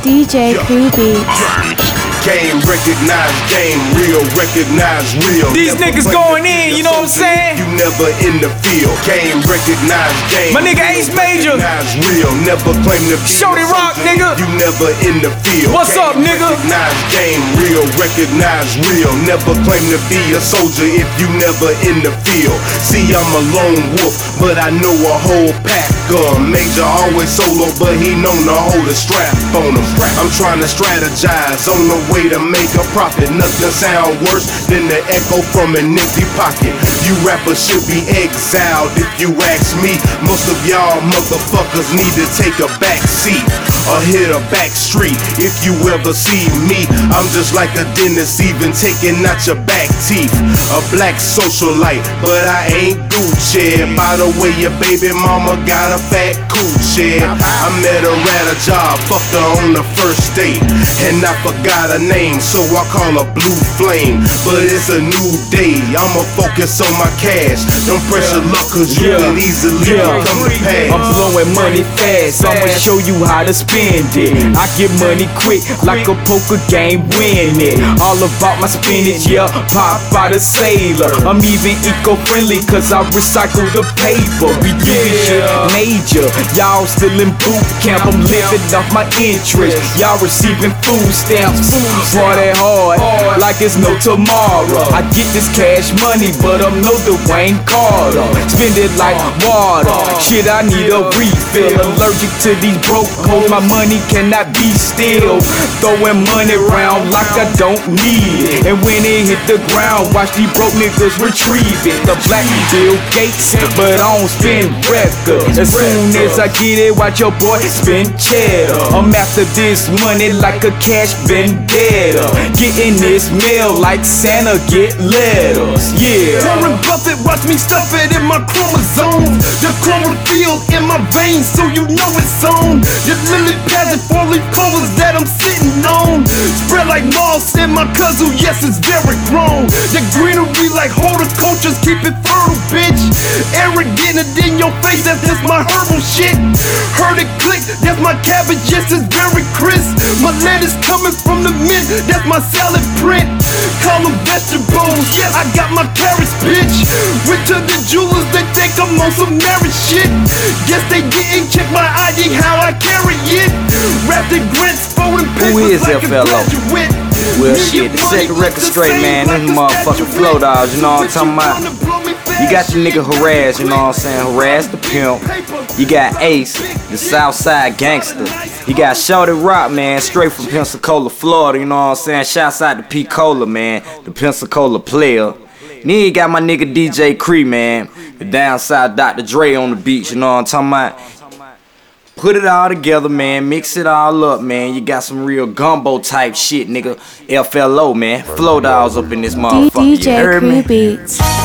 DJ Crew Beats. Game recognize game, real recognize real. These niggas going in, you know what I'm saying? You never in the field. Game recognize game. My nigga Ace Major. Recognize real, never claim to be. Shorty Rock, nigga. You never in the field. What's up, nigga? Recognize game, real recognize real. Never claim to be a soldier if you never in the field. See, I'm a lone wolf, but I know a whole pack. Major always solo, but he known to hold a strap on him. I'm trying to strategize on the way to make a profit. Nothing sound worse than the echo from an empty pocket. You rappers should be exiled if you ask me. Most of y'all motherfuckers need to take a back seat or hit a back street. If you ever see me, I'm just like a dentist, even taking out your back teeth. A black socialite, but I ain't Gucci. By the way, your baby mama got a fat coochie. I met her at a job, fucked her on the first date, and I forgot her name, so I call her Blue Flame. But it's a new day, I'ma focus on my cash. Don't pressure luck, cause you can easily come to pass. I'm blowing money fast, I'ma show you how to spend it. I get money quick, like a poker game, win it. All about my spinach, yeah, pop out a sailor. I'm even eco-friendly, cause I recycle the paper. We do this shit major, y'all still in boot camp. I'm living off my interest, y'all receiving food stamps. Party hard, like it's no tomorrow. I get this cash money, but I'm no Dwayne Carter. Spend it like water, shit I need a refill. Allergic to these broke hoes, my money cannot be still. Throwing money around like I don't need it, and when it hit the ground, watch these broke niggas retrieve it. The black Bill Gates, but I don't spend records. As soon as I get it, watch your boy spend cheddar. I'm after this money like a cash vendetta, getting this mail like Santa get letters. Yeah, Warren Buffett, watch me stuff it in my chromosomes. The chlorophyll in my veins, so you know it's on. Your lily pads and four-leaf clovers that I'm sitting on, spread like moss in my kazoo, yes it's very grown. The greenery like horticultures, keep it fertile, bitch. Arrogant and in your face, that's just my herbal shit. Heard it click, that's my cabbage, yes it's very crisp. My lettuce coming from the mint, that's my salad print. Call them vegetables, yes I got my carrots, bitch. Went to the jewelers, they think I'm on some marriage shit. Guess they didn't check my ID, how I carry it. Wrapped in grits, folding papers. Who is like FLO? Well shit, to set the record straight, man, this motherfucking Flow Dogs, you know what I'm talking about? You got the nigga Harass, you know what I'm saying? Harass the pimp. You got Ace, the Southside gangster. You got Shorty Rock, man, straight from Pensacola, Florida, you know what I'm saying? Shouts out to P. Cola, man, the Pensacola player. Then you got my nigga DJ Cree, man, the down south Dr. Dre on the beach, you know what I'm talking about? Put it all together, man. Mix it all up, man. You got some real gumbo type shit, nigga. FLO, man. Flow Dogs up in this motherfucker. DJ Crew Beats.